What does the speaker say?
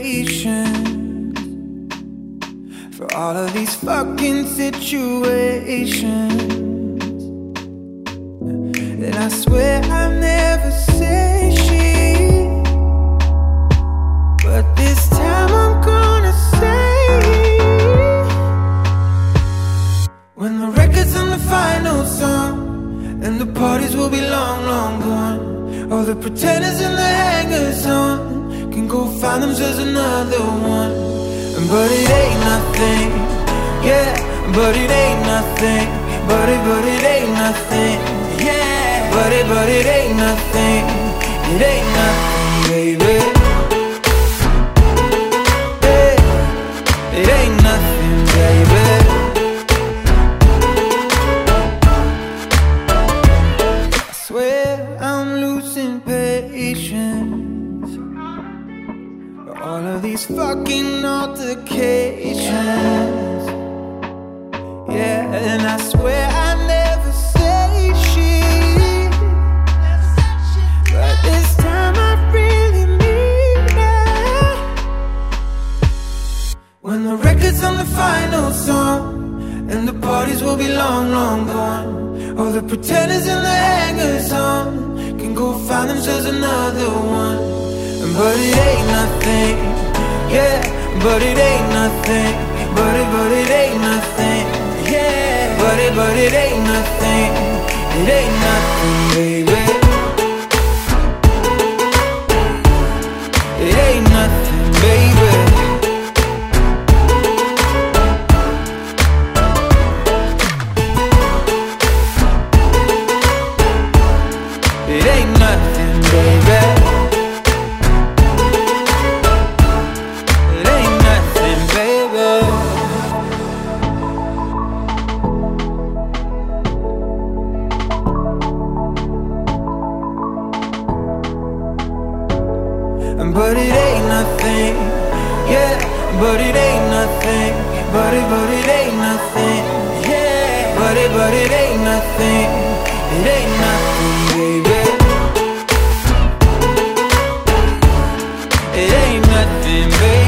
patience for all of these fucking situations. And I swear I never say shit, but this time I'm gonna say, when the record's on the final song and the parties will be long, long gone, all the pretenders and the hangers on can go find themselves another one. But it ain't nothing, yeah, but it ain't nothing, but it ain't nothing, yeah, but it ain't nothing, it ain't nothing, baby. It ain't nothing, baby. I swear I'm losing patience for all of these fucking altercations. Yeah, and I swear I never say shit, but this time I really mean it. When the record's on the final song and the parties will be long, long gone, all the pretenders and the hangers on can go find themselves another one. But it ain't nothing, yeah, but it ain't nothing, but it ain't nothing, yeah, but it ain't nothing, it ain't nothing, baby. It ain't nothing, baby. It ain't nothing, baby. It ain't nothing, baby. But it ain't nothing, yeah, but it ain't nothing, but it ain't nothing, yeah, but it ain't nothing, it ain't nothing, baby. It ain't nothing, baby.